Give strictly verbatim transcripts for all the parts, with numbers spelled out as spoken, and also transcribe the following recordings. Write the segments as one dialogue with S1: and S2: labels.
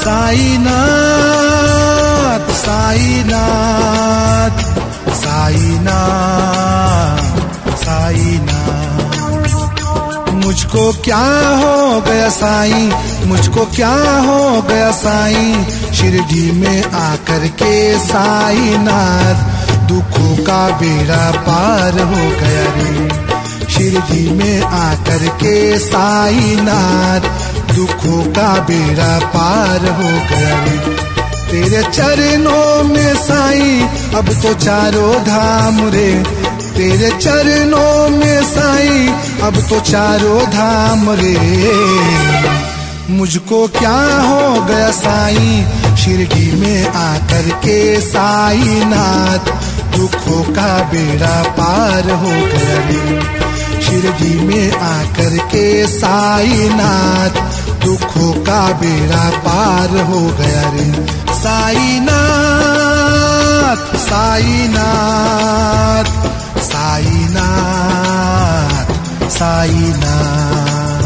S1: साईनाथ साईनाथ साईनाथ साईनाथ। मुझको क्या हो गया साईं, मुझको क्या हो गया साईं, शिरडी में आकर के साईनाथ, दुखों का बेड़ा पार हो गया रे। शिरडी में आकर के साईनाथ, दुखों का बेड़ा पार हो गया रे। तेरे चरणों में साईं अब तो चारों धाम रे, तेरे चरणों में साईं अब तो चारों धाम रे। मुझको क्या हो गया साईं, शिरडी में आकर के साईनाथ, दुखों का बेड़ा पार हो गया रे। शिरडी में आकर के साईनाथ, दुखों का बेड़ा पार हो गया रे। साईनाथ साईनाथ साईनाथ साईनाथ।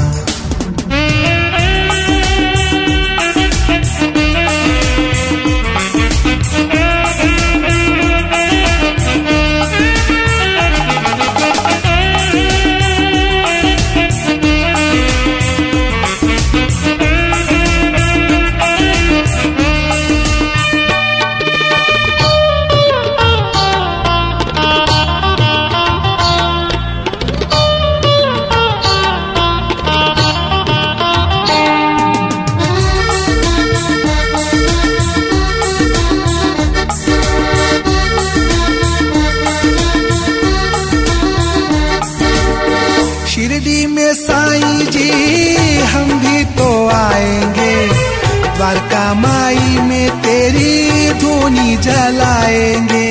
S1: शिरडी में साईं जी हम भी तो आएंगे, द्वारका माई में तेरी धूनी जलाएंगे।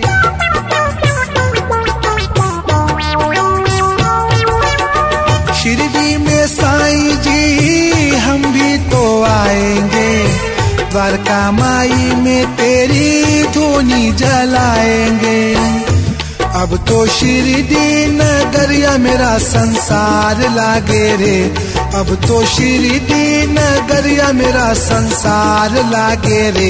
S1: शिरडी में साईं जी हम भी तो आएंगे, द्वारका माई में तेरी धूनी जलाएंगे। अब तो शिरडी नगरिया मेरा संसार लागे रे, अब तो शिरडी नगरिया मेरा संसार लागे रे।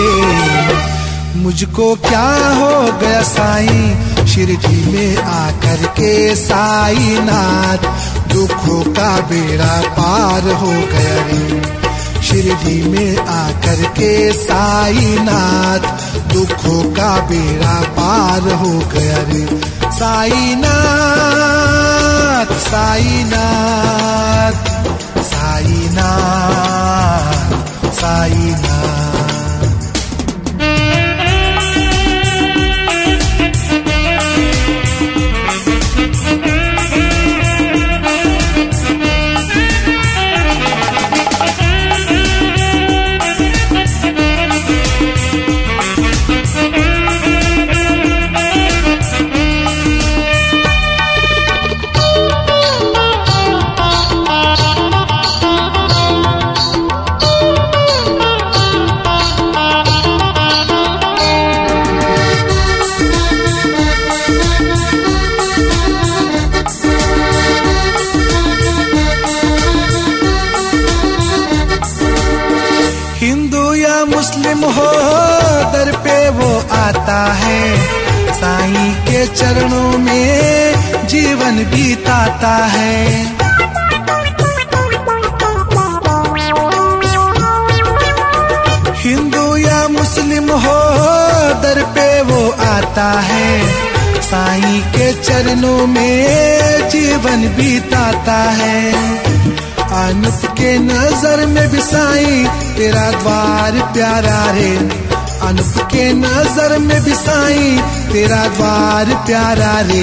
S1: मुझको क्या हो गया साईं, शिरडी में आकर के साईनाथ, दुखों का बेड़ा पार हो गया रे। शिरडी में आकर के साईनाथ, दुखों का बेड़ा पार हो गया रे। साईनाथ साईनाथ साईनाथ साईनाथ। मुस्लिम हो दर पे वो आता है, साईं के चरणों में जीवन बीताता है। हिंदू या मुस्लिम हो दर पे वो आता है, साईं के चरणों में जीवन बीताता है। अनुप के नजर में भी साईं तेरा द्वार प्यारा रे, अनुप के नजर में भी साईं तेरा द्वार प्यारा रे।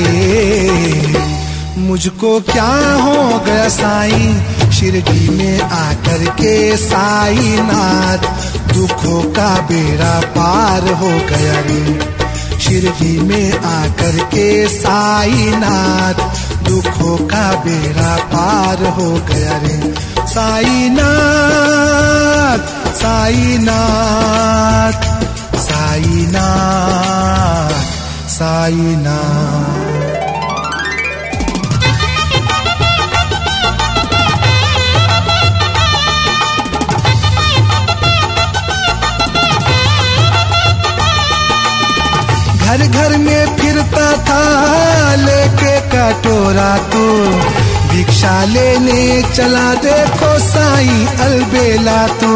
S1: मुझको क्या हो गया साईं, शिरडी में आकर के साईनाथ, दुखों का बेड़ा पार हो गया रे। शिरडी में आकर के साईनाथ, दुखों का बेड़ा पार हो गया रे। साईनाथ साईनाथ साईनाथ साईनाथ। घर घर में फिरता था लेके कटोरा तो भिक्षा लेने चला देखो साईं अलबेला तो।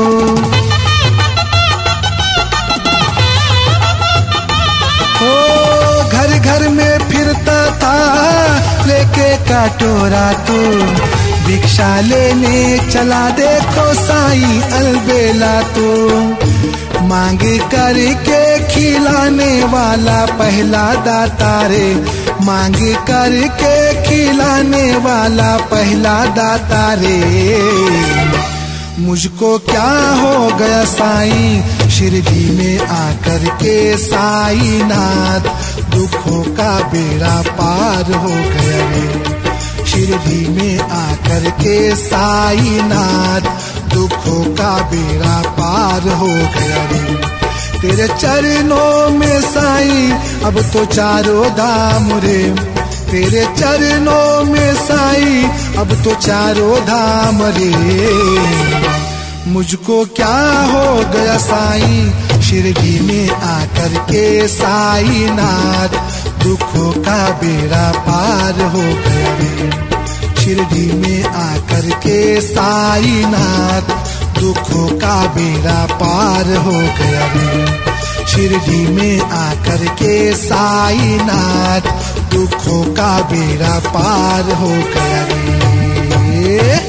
S1: ओ घर घर में फिरता था लेके कटोरा तो भिक्षा लेने चला देखो साईं अलबेला तो। मांग करके खिलाने वाला पहला दाता रे, मांग करके खिलाने वाला पहला दाता रे। मुझको क्या हो गया साईं शिरडी में आकर के साईनाथ, दुखों का बेड़ा पार हो गया रे। शिरडी में आकर के साईनाथ, दुखों का बेड़ा पार हो गया रे। तेरे चरणों में साईं अब तो चारों धाम रे, तेरे चरणों में साईं अब तो चारों धाम रे। मुझको क्या हो गया साईं शिरडी में आकर के साईनाथ, दुखों का बेड़ा पार हो गया रे। शिरडी में आकर के साईनाथ, दुखों का बेड़ा पार हो गया रे। शिरडी में आकर के साईनाथ, दुखों का बेड़ा पार हो गया रे।